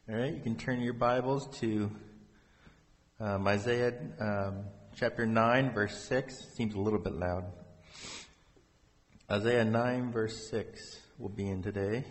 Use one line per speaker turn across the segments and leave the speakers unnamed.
All right, you can turn your Bibles to Isaiah chapter 9, verse 6. Seems a little bit loud. Isaiah 9, verse 6 will be in today.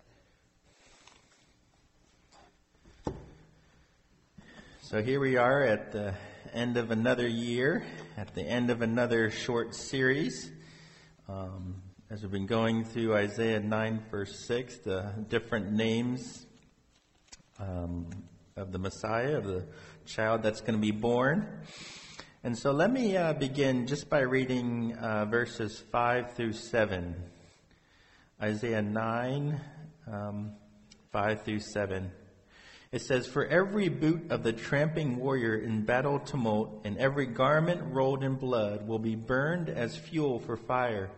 So here we are at the end of another year, at the end of another short series. As we've been going through Isaiah 9, verse 6, the different names of the Messiah, of the child that's going to be born. And so let me begin just by reading verses 5 through 7. Isaiah 9, 5 through 7. It says, "For every boot of the tramping warrior in battle tumult and every garment rolled in blood will be burned as fuel for fire.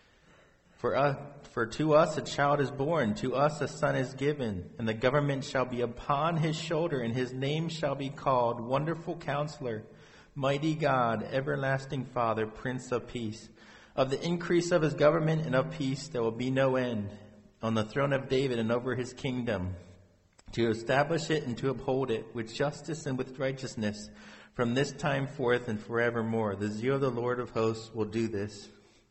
For to us a child is born, to us a son is given, and the government shall be upon his shoulder, and his name shall be called Wonderful Counselor, Mighty God, Everlasting Father, Prince of Peace. Of the increase of his government and of peace there will be no end, on the throne of David and over his kingdom, to establish it and to uphold it with justice and with righteousness from this time forth and forevermore. The zeal of the Lord of hosts will do this."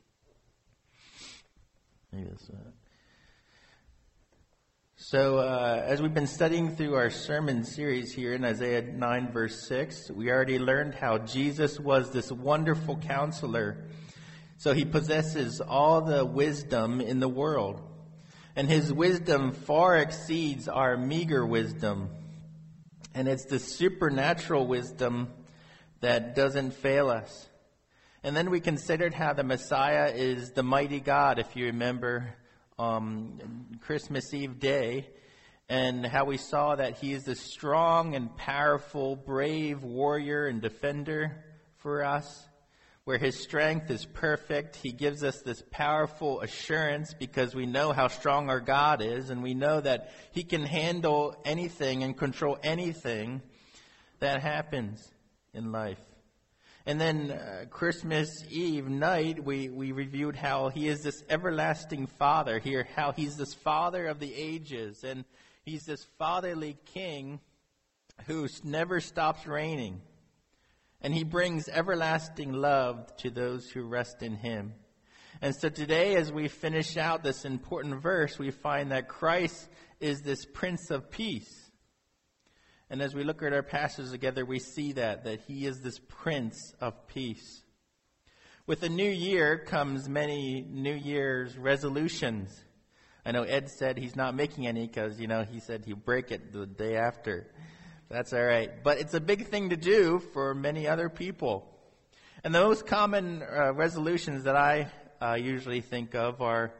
So as we've been studying through our sermon series here in Isaiah 9, verse 6, we already learned how Jesus was this wonderful counselor. So he possesses all the wisdom in the world. And his wisdom far exceeds our meager wisdom. And it's the supernatural wisdom that doesn't fail us. And then we considered how the Messiah is the mighty God, if you remember Christmas Eve day, and how we saw that he is the strong and powerful, brave warrior and defender for us, where his strength is perfect. He gives us this powerful assurance because we know how strong our God is, and we know that he can handle anything and control anything that happens in life. And then Christmas Eve night, we reviewed how he is this everlasting Father here, how he's this Father of the ages, and he's this fatherly King who never stops reigning. And he brings everlasting love to those who rest in him. And so today, as we finish out this important verse, we find that Christ is this Prince of Peace. And as we look at our passage together, we see that he is this Prince of Peace. With the new year comes many New Year's resolutions. I know Ed said he's not making any because, he said he'd break it the day after. That's all right. But it's a big thing to do for many other people. And the most common resolutions that I usually think of are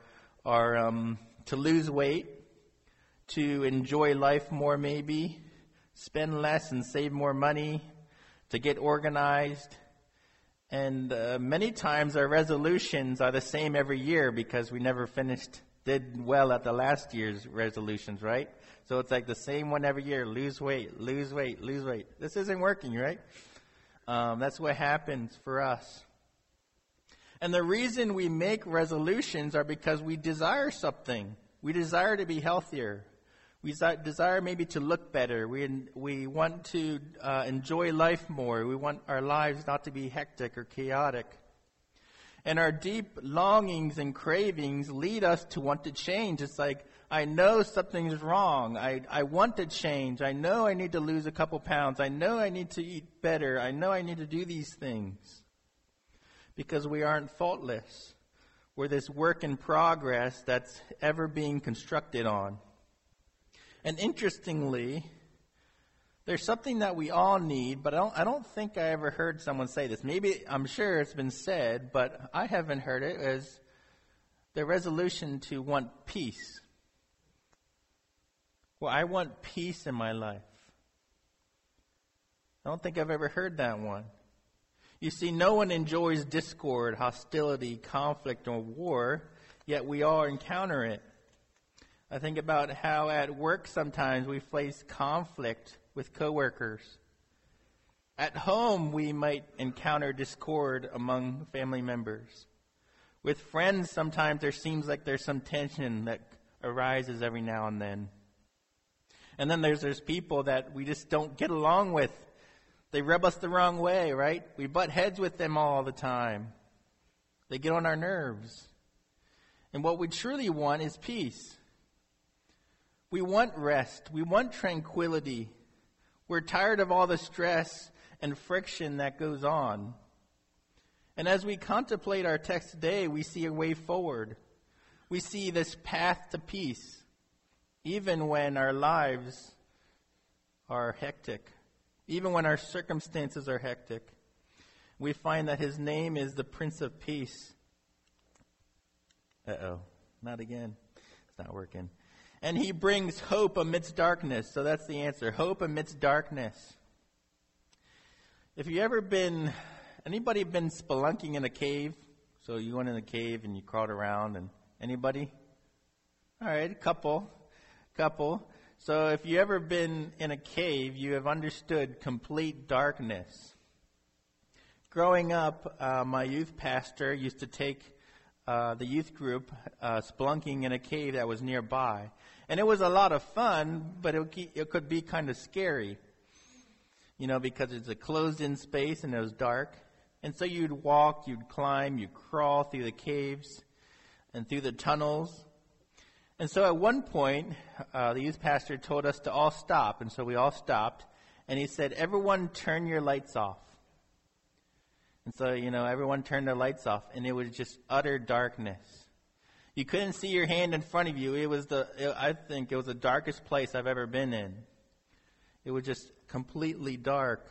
to lose weight, to enjoy life more maybe, spend less and save more money, to get organized. And many times our resolutions are the same every year because we never did well at the last year's resolutions, right? So it's like the same one every year. Lose weight, lose weight, lose weight. This isn't working, right? That's what happens for us. And the reason we make resolutions are because we desire something. We desire to be healthier. We desire maybe to look better. We want to enjoy life more. We want our lives not to be hectic or chaotic. And our deep longings and cravings lead us to want to change. It's like, I know something's wrong. I want to change. I know I need to lose a couple pounds. I know I need to eat better. I know I need to do these things. Because we aren't faultless. We're this work in progress that's ever being constructed on. And interestingly, there's something that we all need, but I don't think I ever heard someone say this. Maybe, I'm sure it's been said, but I haven't heard it, as the resolution to want peace. Well, I want peace in my life. I don't think I've ever heard that one. You see, no one enjoys discord, hostility, conflict, or war, yet we all encounter it. I think about how at work sometimes we face conflict with coworkers. At home, we might encounter discord among family members. With friends, sometimes there seems like there's some tension that arises every now and then. And then there's people that we just don't get along with. They rub us the wrong way, right? We butt heads with them all the time. They get on our nerves. And what we truly want is peace. We want rest. We want tranquility. We're tired of all the stress and friction that goes on. And as we contemplate our text today, we see a way forward. We see this path to peace, even when our lives are hectic, even when our circumstances are hectic. We find that his name is the Prince of Peace. Not again. It's not working. And he brings hope amidst darkness. So that's the answer. Hope amidst darkness. If you ever anybody been spelunking in a cave? So you went in a cave and you crawled around, and anybody? All right, a couple. So if you ever been in a cave, you have understood complete darkness. Growing up, my youth pastor used to take the youth group spelunking in a cave that was nearby. And it was a lot of fun, but it could be kind of scary, because it's a closed-in space and it was dark. And so you'd walk, you'd climb, you'd crawl through the caves and through the tunnels. And so at one point, the youth pastor told us to all stop. And so we all stopped. And he said, everyone turn your lights off. And so, everyone turned their lights off. And it was just utter darkness. You couldn't see your hand in front of you. I think it was the darkest place I've ever been in. It was just completely dark.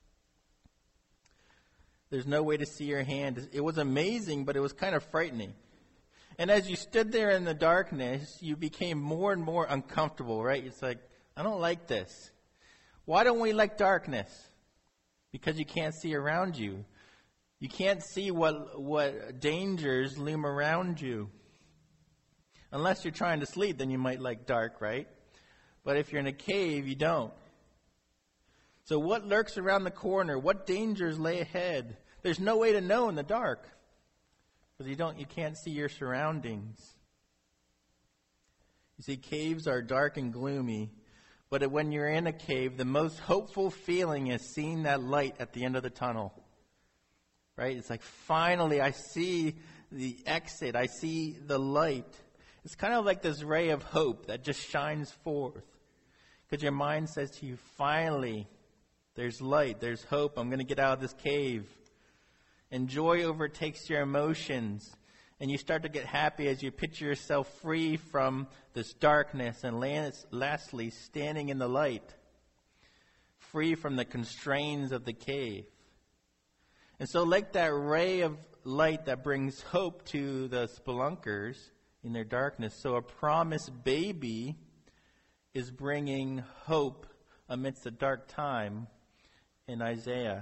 There's no way to see your hand. It was amazing, but it was kind of frightening. And as you stood there in the darkness, you became more and more uncomfortable, right? It's like, I don't like this. Why don't we like darkness? Because you can't see around you. You can't see what dangers loom around you. Unless you're trying to sleep, then you might like dark, right? But if you're in a cave, you don't. So what lurks around the corner? What dangers lay ahead? There's no way to know in the dark. Because you can't see your surroundings. You see, caves are dark and gloomy. But when you're in a cave, the most hopeful feeling is seeing that light at the end of the tunnel. Right? It's like, finally, I see the exit. I see the light. It's kind of like this ray of hope that just shines forth. Because your mind says to you, finally, there's light, there's hope. I'm going to get out of this cave. And joy overtakes your emotions. And you start to get happy as you picture yourself free from this darkness. And lastly, standing in the light. Free from the constraints of the cave. And so like that ray of light that brings hope to the spelunkers in their darkness, so a promised baby is bringing hope amidst a dark time in Isaiah.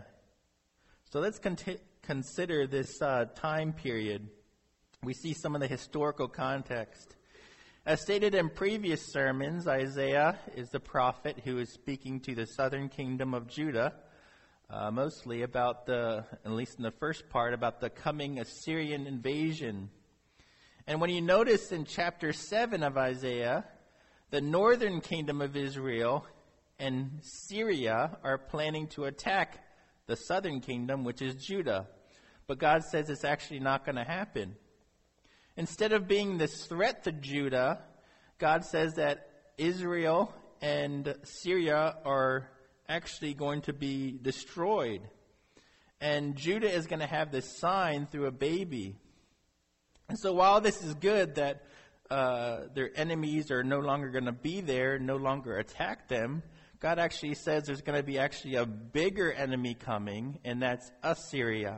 So let's consider this time period. We see some of the historical context. As stated in previous sermons, Isaiah is the prophet who is speaking to the southern kingdom of Judah, mostly about at least in the first part, about the coming Assyrian invasion. And when you notice in chapter 7 of Isaiah, the northern kingdom of Israel and Syria are planning to attack the southern kingdom, which is Judah. But God says it's actually not going to happen. Instead of being this threat to Judah, God says that Israel and Syria are actually going to be destroyed. And Judah is going to have this sign through a baby. And so while this is good that their enemies are no longer going to be there, no longer attack them, God actually says there's going to be actually a bigger enemy coming, and that's Assyria.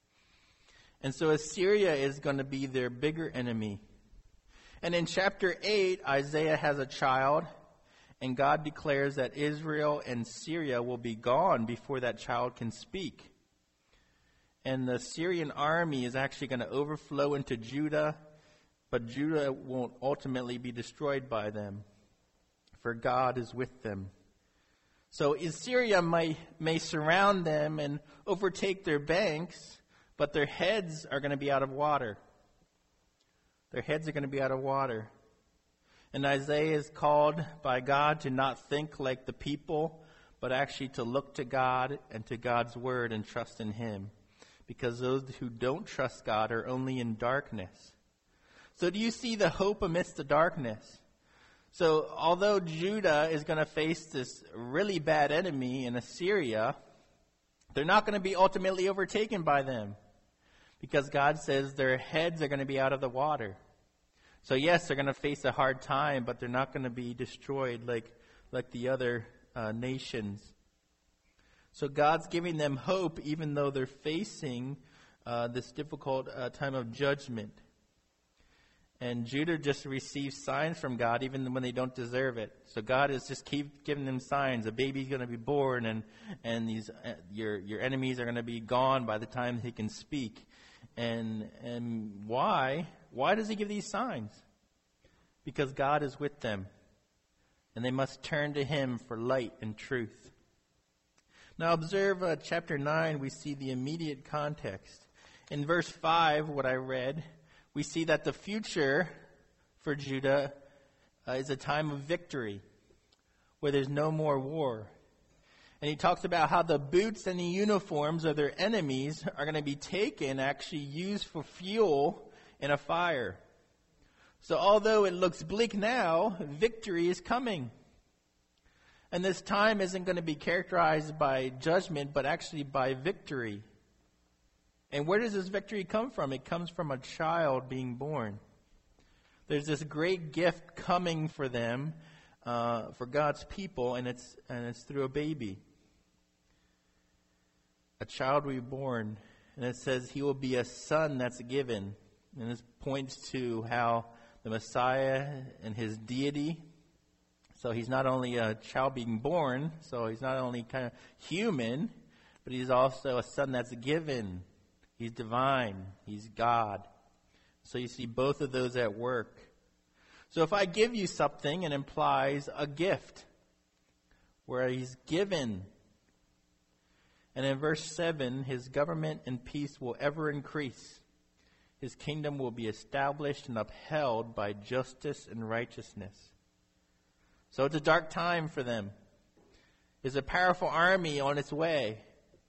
And so Assyria is going to be their bigger enemy. And in chapter 8, Isaiah has a child, and God declares that Israel and Syria will be gone before that child can speak. And the Syrian army is actually going to overflow into Judah, but Judah won't ultimately be destroyed by them, for God is with them. So Assyria may surround them and overtake their banks, but their heads are going to be out of water. Their heads are going to be out of water. And Isaiah is called by God to not think like the people, but actually to look to God and to God's word and trust in him. Because those who don't trust God are only in darkness. So do you see the hope amidst the darkness? So although Judah is going to face this really bad enemy in Assyria, they're not going to be ultimately overtaken by them. Because God says their heads are going to be out of the water. So yes, they're going to face a hard time, but they're not going to be destroyed like the other nations. So God's giving them hope even though they're facing this difficult time of judgment. And Judah just receives signs from God even when they don't deserve it. So God is just keep giving them signs. A baby's going to be born, and these your enemies are going to be gone by the time he can speak. And why? Why does he give these signs? Because God is with them, and they must turn to him for light and truth. Now observe chapter 9. We see the immediate context. In verse 5, what I read, we see that the future for Judah is a time of victory, where there's no more war. And he talks about how the boots and the uniforms of their enemies are going to be taken, actually used for fuel in a fire. So although it looks bleak now, victory is coming. And this time isn't going to be characterized by judgment, but actually by victory. And where does this victory come from? It comes from a child being born. There's this great gift coming for them, for God's people, and it's through a baby. A child will be born, and it says he will be a son that's given. And this points to how the Messiah and his deity. So he's not only a child being born, so he's not only kind of human, but he's also a son that's given. He's divine. He's God. So you see both of those at work. So if I give you something, it implies a gift where he's given. And in verse 7, his government and peace will ever increase. His kingdom will be established and upheld by justice and righteousness. So it's a dark time for them. There's a powerful army on its way.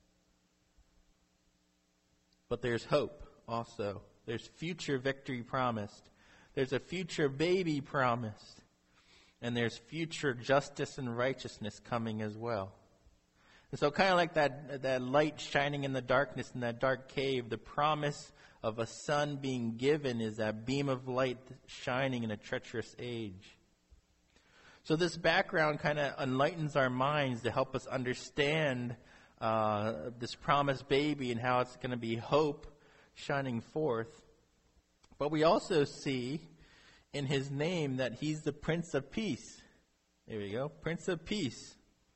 But there's hope also. There's future victory promised. There's a future baby promised. And there's future justice and righteousness coming as well. And so kind of like that light shining in the darkness in that dark cave, the promise of a son being given is that beam of light shining in a treacherous age. So this background kind of enlightens our minds to help us understand this promised baby and how it's going to be hope shining forth. But we also see in his name that he's the Prince of Peace. There we go, Prince of Peace.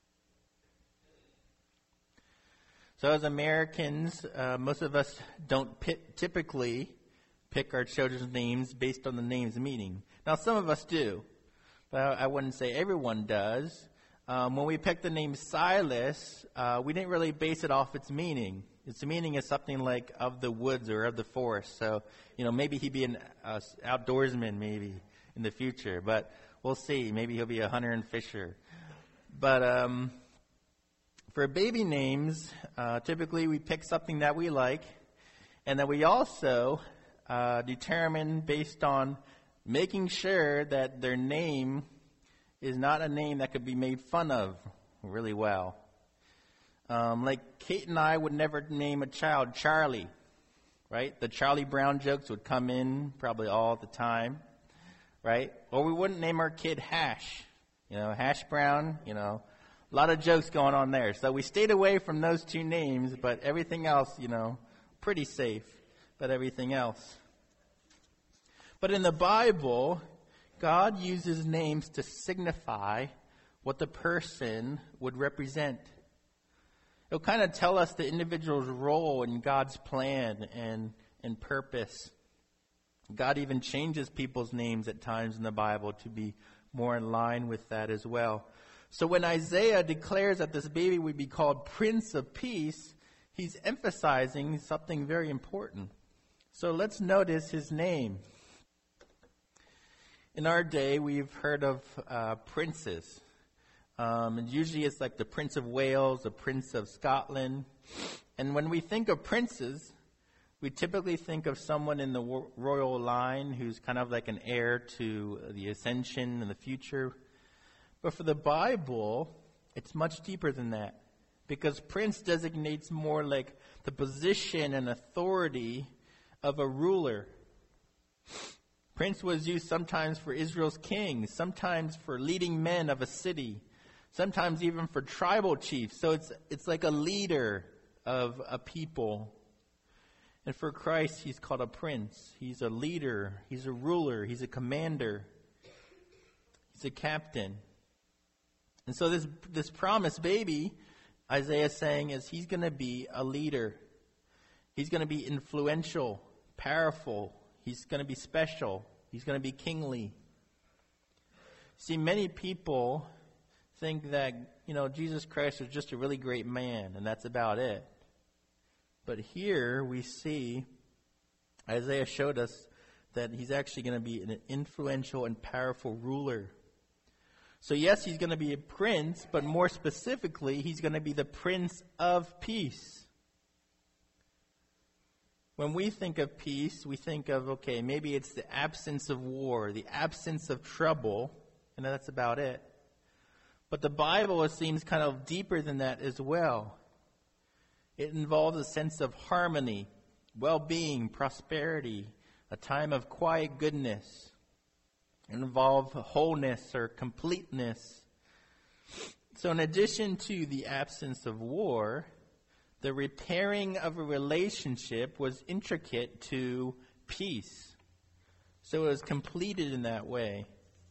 So as Americans, most of us don't typically pick our children's names based on the name's meaning. Now some of us do, but I wouldn't say everyone does. When we picked the name Silas, we didn't really base it off its meaning. Its meaning is something like of the woods or of the forest. So, maybe he'd be an outdoorsman maybe in the future. But we'll see. Maybe he'll be a hunter and fisher. But for baby names, typically we pick something that we like. And then we also determine based on making sure that their name is not a name that could be made fun of really well. Like Kate and I would never name a child Charlie, right? The Charlie Brown jokes would come in probably all the time, right? Or we wouldn't name our kid Hash, Hash Brown, a lot of jokes going on there. So we stayed away from those two names, but everything else, pretty safe, but everything else. But in the Bible, God uses names to signify what the person would represent. It'll kind of tell us the individual's role in God's plan and purpose. God even changes people's names at times in the Bible to be more in line with that as well. So when Isaiah declares that this baby would be called Prince of Peace, he's emphasizing something very important. So let's notice his name. In our day, we've heard of princes. And usually it's like the Prince of Wales, the Prince of Scotland. And when we think of princes, we typically think of someone in the royal line who's kind of like an heir to the ascension in the future. But for the Bible, it's much deeper than that. Because prince designates more like the position and authority of a ruler. Prince was used sometimes for Israel's king, sometimes for leading men of a city, sometimes even for tribal chiefs. So it's like a leader of a people. And for Christ, he's called a prince. He's a leader. He's a ruler. He's a commander. He's a captain. And so this promised baby, Isaiah is saying, is he's going to be a leader. He's going to be influential, powerful. He's going to be special. He's going to be kingly. See, many people think that, Jesus Christ was just a really great man, and that's about it. But here we see Isaiah showed us that he's actually going to be an influential and powerful ruler. So yes, he's going to be a prince, but more specifically, he's going to be the Prince of Peace. When we think of peace, we think of, okay, maybe it's the absence of war, the absence of trouble, and that's about it. But the Bible, it seems, kind of deeper than that as well. It involves a sense of harmony, well-being, prosperity, a time of quiet goodness. It involves wholeness or completeness. So in addition to the absence of war, the repairing of a relationship was intricate to peace. So it was completed in that way.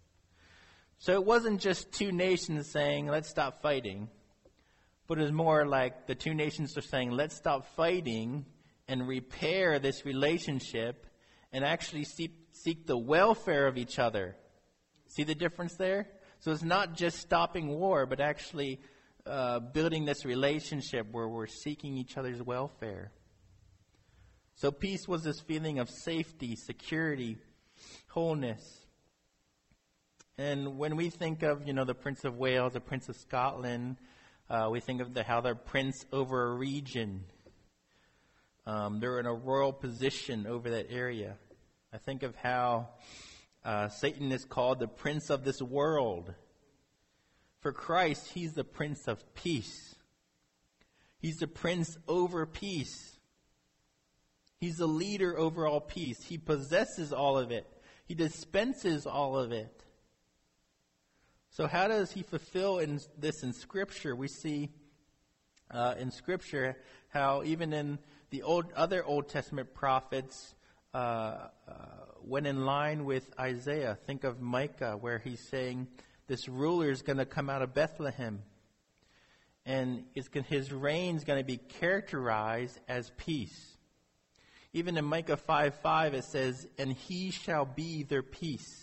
So it wasn't just two nations saying, let's stop fighting. But it was more like the two nations are saying, let's stop fighting and repair this relationship and actually seek the welfare of each other. See the difference there? So it's not just stopping war, but actually building this relationship where we're seeking each other's welfare. So peace was this feeling of safety, security, wholeness. And when we think of, the Prince of Wales, the Prince of Scotland, we think of how they're prince over a region. They're in a royal position over that area. I think of how Satan is called the prince of this world. For Christ, he's the Prince of Peace. He's the prince over peace. He's the leader over all peace. He possesses all of it. He dispenses all of it. So how does he fulfill this in Scripture? We see in Scripture how even in the other Old Testament prophets went in line with Isaiah. Think of Micah, where he's saying this ruler is going to come out of Bethlehem. And his reign is going to be characterized as peace. Even in Micah 5:5 it says, and he shall be their peace.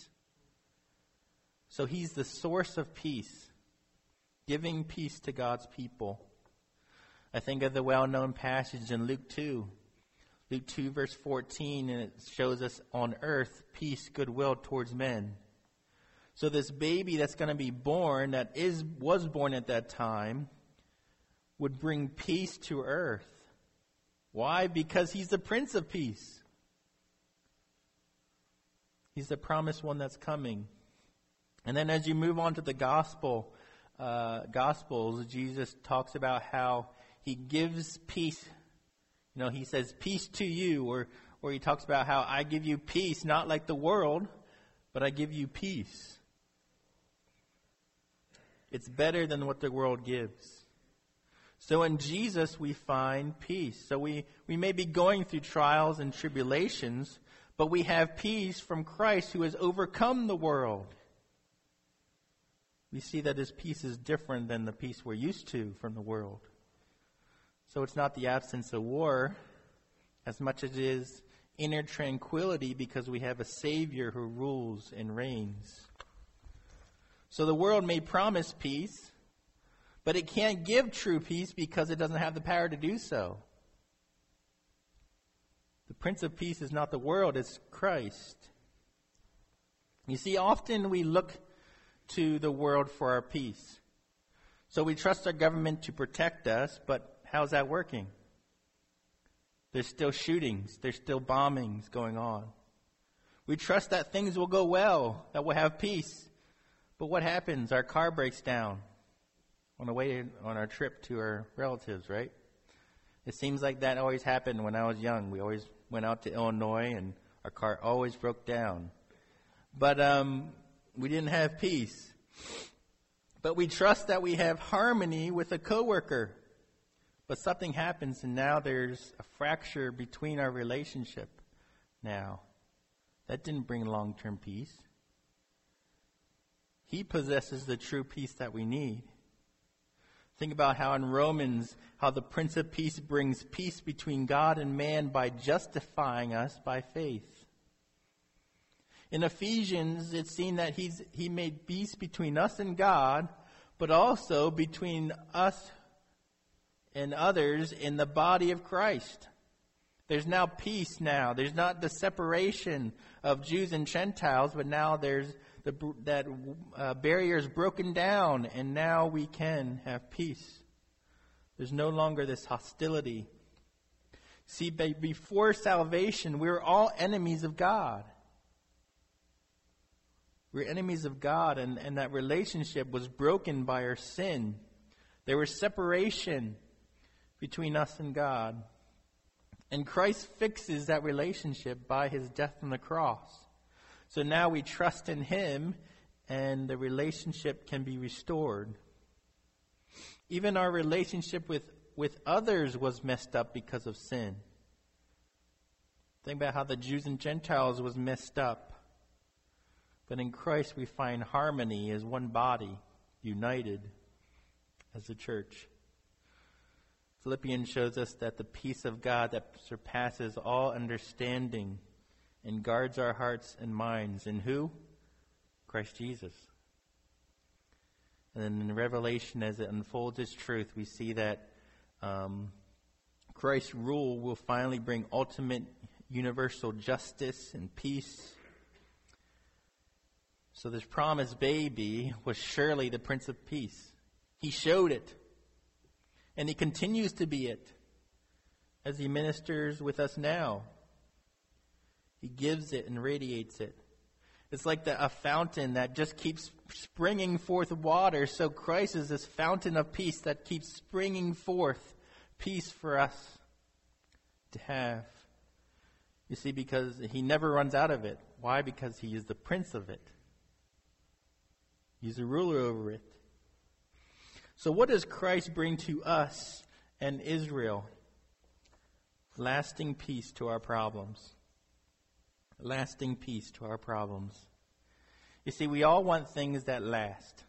So he's the source of peace, giving peace to God's people. I think of the well-known passage in Luke 2. Luke 2 verse 14, and it shows us on earth peace, goodwill towards men. So this baby that's going to be born, was born at that time, would bring peace to earth. Why? Because he's the Prince of Peace. He's the promised one that's coming. And then as you move on to the Gospels, Jesus talks about how he gives peace. He says, peace to you, or he talks about how I give you peace, not like the world, but I give you peace. It's better than what the world gives. So in Jesus we find peace. So we may be going through trials and tribulations, but we have peace from Christ who has overcome the world. We see that his peace is different than the peace we're used to from the world. So it's not the absence of war as much as it is inner tranquility because we have a Savior who rules and reigns. So the world may promise peace, but it can't give true peace because it doesn't have the power to do so. The Prince of Peace is not the world, it's Christ. You see, often we look to the world for our peace. So we trust our government to protect us, but how's that working? There's still shootings. There's still bombings going on. We trust that things will go well, that we'll have peace. But what happens? Our car breaks down on the way on our trip to our relatives, right? It seems like that always happened when I was young. We always went out to Illinois and our car always broke down. But we didn't have peace. But we trust that we have harmony with a coworker. But something happens and now there's a fracture between our relationship now. That didn't bring long-term peace. He possesses the true peace that we need. Think about how in Romans, how the Prince of Peace brings peace between God and man by justifying us by faith. In Ephesians, it's seen that he made peace between us and God, but also between us and others in the body of Christ. There's now peace now. There's not the separation of Jews and Gentiles, but now there's that barrier is broken down, and now we can have peace. There's no longer this hostility. See, before salvation, we were all enemies of God. We're enemies of God, and that relationship was broken by our sin. There was separation between us and God. And Christ fixes that relationship by his death on the cross. So now we trust in him, and the relationship can be restored. Even our relationship with others was messed up because of sin. Think about how the Jews and Gentiles was messed up. But in Christ we find harmony as one body, united as a church. Philippians shows us that the peace of God that surpasses all understanding and guards our hearts and minds. In who? Christ Jesus. And then in Revelation, as it unfolds its truth, we see that Christ's rule will finally bring ultimate universal justice and peace. So this promised baby was surely the Prince of Peace. He showed it. And he continues to be it as he ministers with us now. He gives it and radiates it. It's like a fountain that just keeps springing forth water. So Christ is this fountain of peace that keeps springing forth peace for us to have. You see, because he never runs out of it. Why? Because he is the Prince of it. He's the ruler over it. So what does Christ bring to us and Israel? Lasting peace to our problems. Lasting peace to our problems. You see, we all want things that last.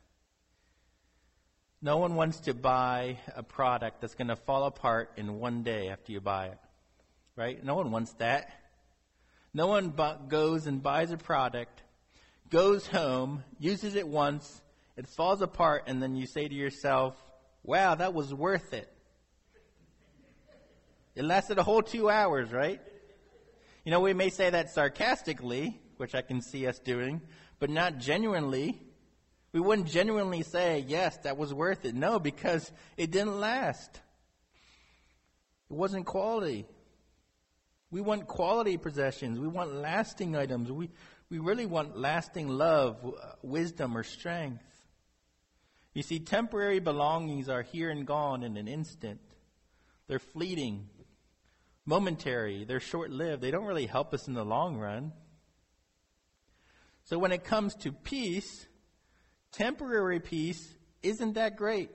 No one wants to buy a product that's going to fall apart in one day after you buy it. Right? No one wants that. No one goes and buys a product, goes home, uses it once, it falls apart, and then you say to yourself, wow, that was worth it. It lasted a whole 2 hours, right? You know, we may say that sarcastically, which I can see us doing, but not genuinely. We wouldn't genuinely say, yes, that was worth it. No, because it didn't last. It wasn't quality. We want quality possessions. We want lasting items. We really want lasting love, wisdom, or strength. You see, temporary belongings are here and gone in an instant. They're fleeting, momentary, they're short-lived. They don't really help us in the long run. So when it comes to peace, temporary peace isn't that great.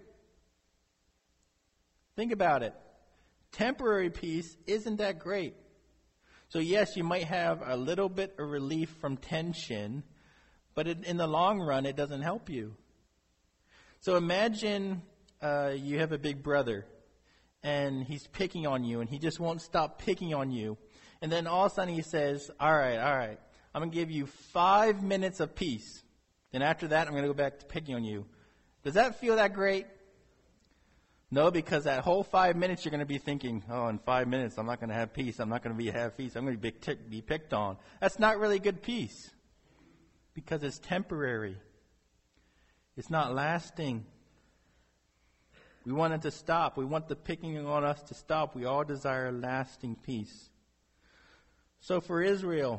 Think about it. Temporary peace isn't that great. So yes, you might have a little bit of relief from tension, but in the long run, it doesn't help you. So imagine you have a big brother, and he's picking on you, and he just won't stop picking on you. And then all of a sudden he says, all right, I'm going to give you 5 minutes of peace. Then after that, I'm going to go back to picking on you. Does that feel that great? No, because that whole 5 minutes you're going to be thinking, oh, in 5 minutes I'm not going to have peace. I'm not going to have peace. I'm going to be picked on. That's not really good peace. because it's temporary. It's not lasting. We want it to stop. We want the picking on us to stop. We all desire lasting peace. So for Israel,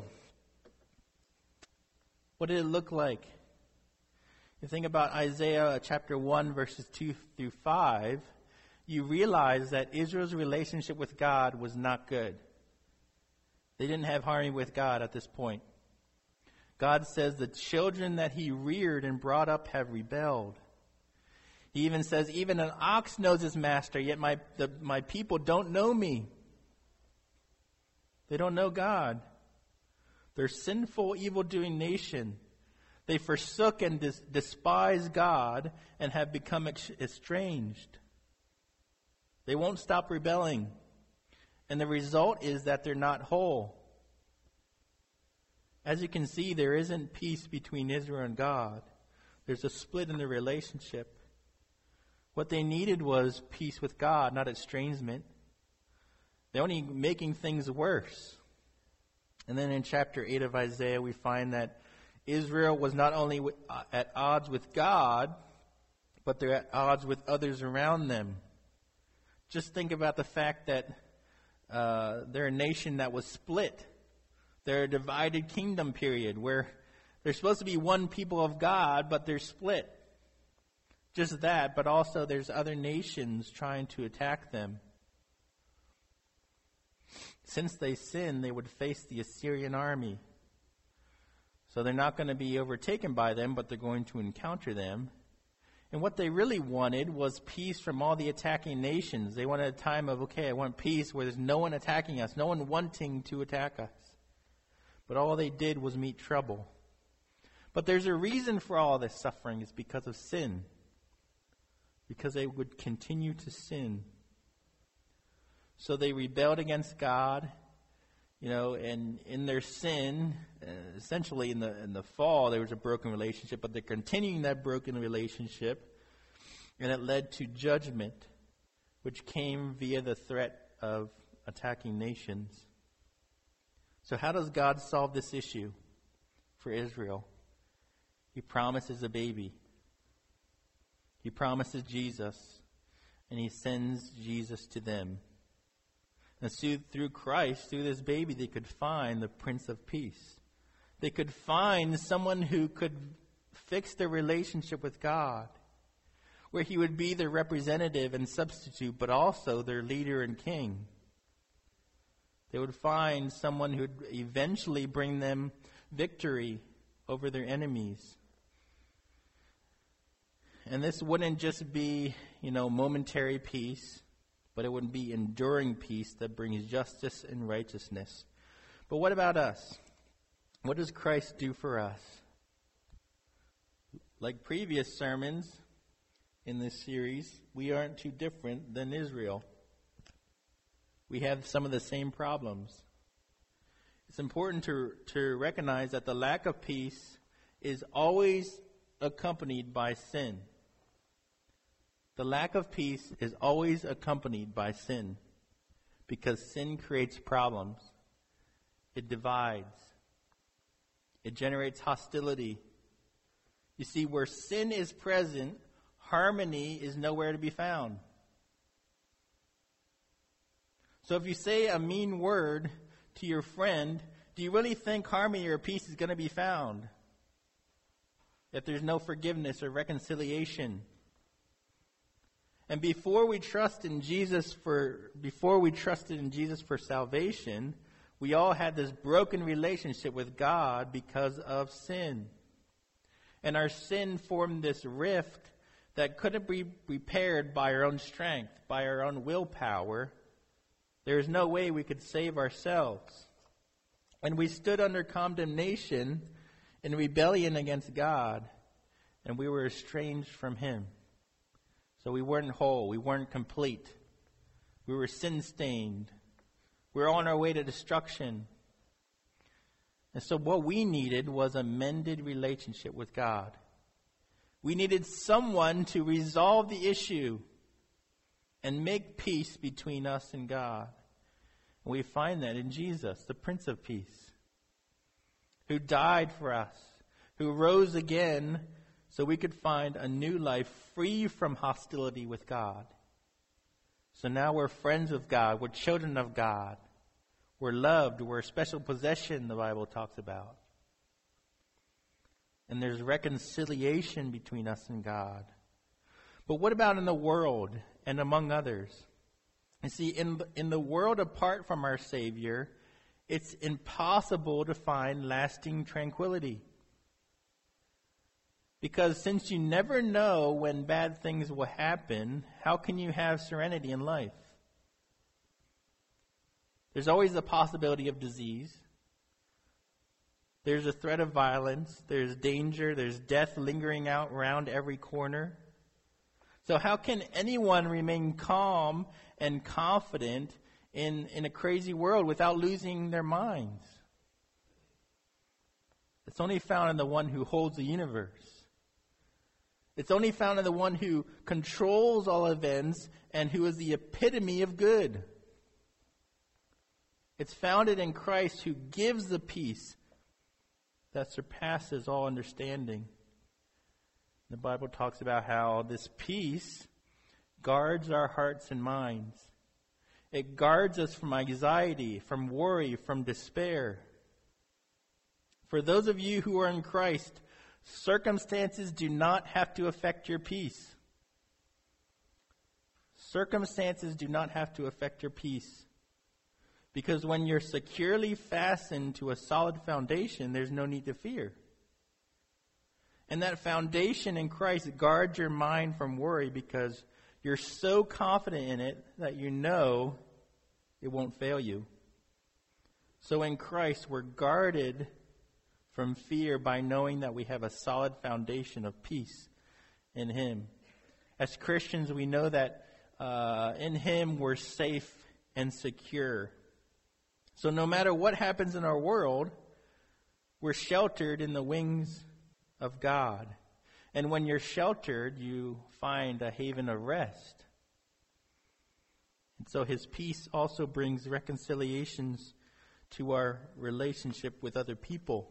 what did it look like? You think about Isaiah chapter 1, verses 2 through 5, you realize that Israel's relationship with God was not good. They didn't have harmony with God at this point. God says the children that he reared and brought up have rebelled. He even says, even an ox knows his master, yet my people don't know me. They don't know God. They're sinful, evil-doing nation. They forsook and despise God and have become estranged. They won't stop rebelling. And the result is that they're not whole. As you can see, there isn't peace between Israel and God. There's a split in the relationship. What they needed was peace with God, not estrangement. They're only making things worse. And then in chapter 8 of Isaiah, we find that Israel was not only at odds with God, but they're at odds with others around them. Just think about the fact that they're a nation that was split. They're a divided kingdom period where they're supposed to be one people of God, but they're split. Just that, but also there's other nations trying to attack them. Since they sinned, they would face the Assyrian army. So they're not going to be overtaken by them, but they're going to encounter them. And what they really wanted was peace from all the attacking nations. They wanted a time of, okay, I want peace where there's no one attacking us, no one wanting to attack us. But all they did was meet trouble. But there's a reason for all this suffering. It's because of sin. Because they would continue to sin. So they rebelled against God, and in their sin, essentially in the fall, there was a broken relationship, but they're continuing that broken relationship, and it led to judgment, which came via the threat of attacking nations. So how does God solve this issue for Israel? He promises a baby. He promises Jesus, and he sends Jesus to them. And through Christ, through this baby, they could find the Prince of Peace. They could find someone who could fix their relationship with God, where he would be their representative and substitute, but also their leader and king. They would find someone who would eventually bring them victory over their enemies. And this wouldn't just be, momentary peace, but it would be enduring peace that brings justice and righteousness. But what about us? What does Christ do for us? Like previous sermons in this series, we aren't too different than Israel. We have some of the same problems. It's important to recognize that the lack of peace is always accompanied by sin. The lack of peace is always accompanied by sin, because sin creates problems. It divides. It generates hostility. You see, where sin is present, harmony is nowhere to be found. So if you say a mean word to your friend, do you really think harmony or peace is going to be found? If there's no forgiveness or reconciliation. And before we trusted in Jesus for salvation, we all had this broken relationship with God because of sin. And our sin formed this rift that couldn't be repaired by our own strength, by our own willpower. There is no way we could save ourselves. And we stood under condemnation in rebellion against God, and we were estranged from him. So we weren't whole. We weren't complete. We were sin-stained. We were on our way to destruction. And so what we needed was a mended relationship with God. We needed someone to resolve the issue and make peace between us and God. And we find that in Jesus, the Prince of Peace, who died for us, who rose again so we could find a new life free from hostility with God. So now we're friends with God. We're children of God. We're loved. We're a special possession, the Bible talks about. And there's reconciliation between us and God. But what about in the world and among others? You see, in the world apart from our Savior, it's impossible to find lasting tranquility. Because since you never know when bad things will happen, how can you have serenity in life? There's always a possibility of disease. There's a threat of violence. There's danger. There's death lingering out around every corner. So how can anyone remain calm and confident in a crazy world without losing their minds? It's only found in the one who holds the universe. It's only found in the one who controls all events and who is the epitome of good. It's founded in Christ, who gives the peace that surpasses all understanding. The Bible talks about how this peace guards our hearts and minds. It guards us from anxiety, from worry, from despair. For those of you who are in Christ, circumstances do not have to affect your peace. Circumstances do not have to affect your peace. Because when you're securely fastened to a solid foundation, there's no need to fear. And that foundation in Christ guards your mind from worry because you're so confident in it that you know it won't fail you. So in Christ, we're guarded from fear by knowing that we have a solid foundation of peace in Him. As Christians, we know that in Him we're safe and secure. So no matter what happens in our world, we're sheltered in the wings of God. And when you're sheltered, you find a haven of rest. And so His peace also brings reconciliations to our relationship with other people.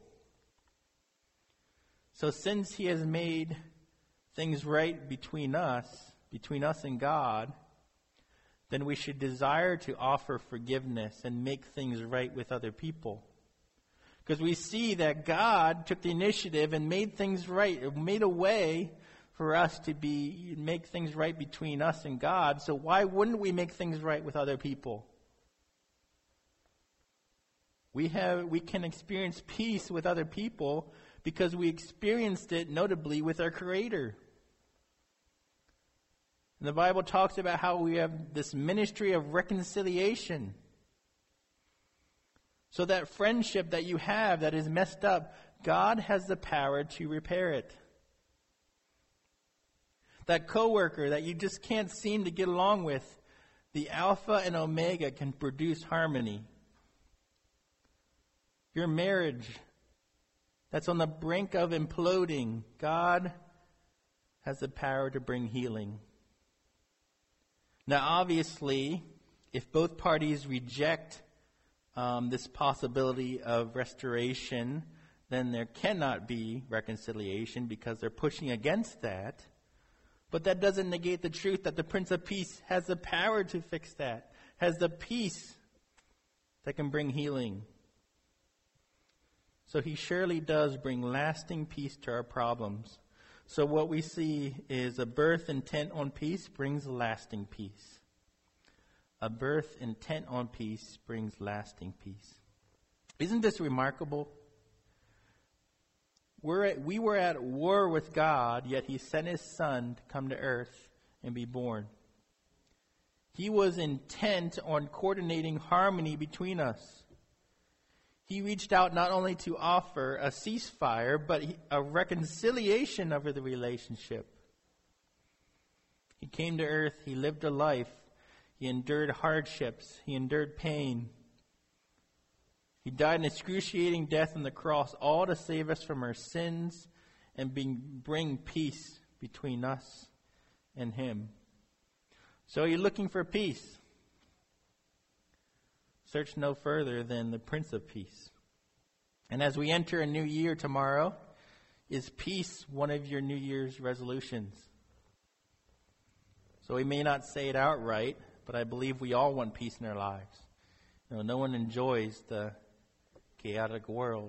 So since He has made things right between us and God, then we should desire to offer forgiveness and make things right with other people. Because we see that God took the initiative and made things right, made a way for us to make things right between us and God. So why wouldn't we make things right with other people? We can experience peace with other people because we experienced it notably with our Creator. And the Bible talks about how we have this ministry of reconciliation. So that friendship that you have that is messed up, God has the power to repair it. That coworker that you just can't seem to get along with, the Alpha and Omega can produce harmony. Your marriage that's on the brink of imploding, God has the power to bring healing. Now, obviously, if both parties reject this possibility of restoration, then there cannot be reconciliation because they're pushing against that. But that doesn't negate the truth that the Prince of Peace has the power to fix that, has the peace that can bring healing. So He surely does bring lasting peace to our problems. So what we see is a birth intent on peace brings lasting peace. A birth intent on peace brings lasting peace. Isn't this remarkable? We were at war with God, yet He sent His Son to come to earth and be born. He was intent on coordinating harmony between us. He reached out not only to offer a ceasefire, but a reconciliation of the relationship. He came to earth. He lived a life. He endured hardships. He endured pain. He died an excruciating death on the cross, all to save us from our sins and bring peace between us and Him. So you're looking for peace. Search no further than the Prince of Peace. And as we enter a new year tomorrow, Is peace one of your New Year's resolutions? So we may not say it outright, but I believe we all want peace in our lives. No one enjoys the chaotic world.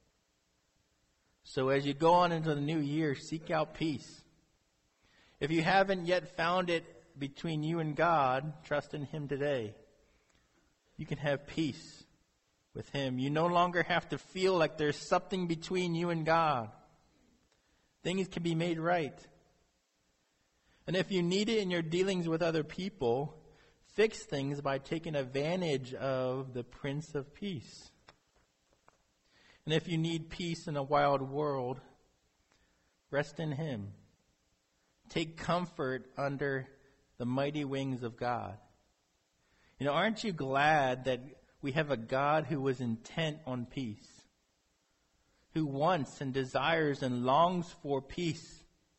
So as you go on into the new year, seek out peace. If you haven't yet found it between you and God, trust in Him today. You can have peace with Him. You no longer have to feel like there's something between you and God. Things can be made right. And if you need it in your dealings with other people, fix things by taking advantage of the Prince of Peace. And if you need peace in a wild world, rest in Him. Take comfort under the mighty wings of God. Aren't you glad that we have a God who was intent on peace? Who wants and desires and longs for peace?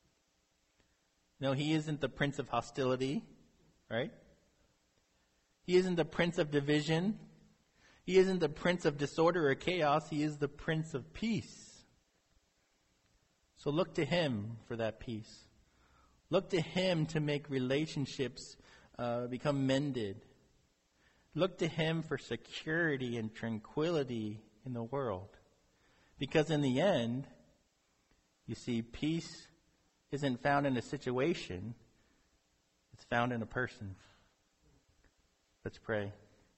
He isn't the prince of hostility, right? He isn't the prince of division. He isn't the prince of disorder or chaos. He is the prince of peace. So look to Him for that peace. Look to Him to make relationships become mended. Look to Him for security and tranquility in the world. Because in the end, you see, peace isn't found in a situation. It's found in a person. Let's pray.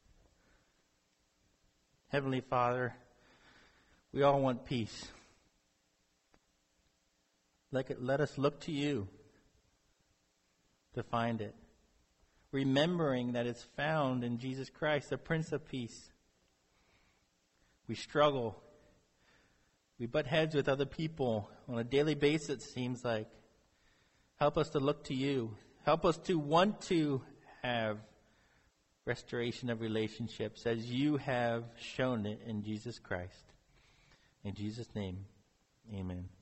Heavenly Father, we all want peace. Let us look to You to find it, remembering that it's found in Jesus Christ, the Prince of Peace. We struggle. We butt heads with other people on a daily basis, it seems like. Help us to look to You. Help us to want to have restoration of relationships as You have shown it in Jesus Christ. In Jesus' name, amen.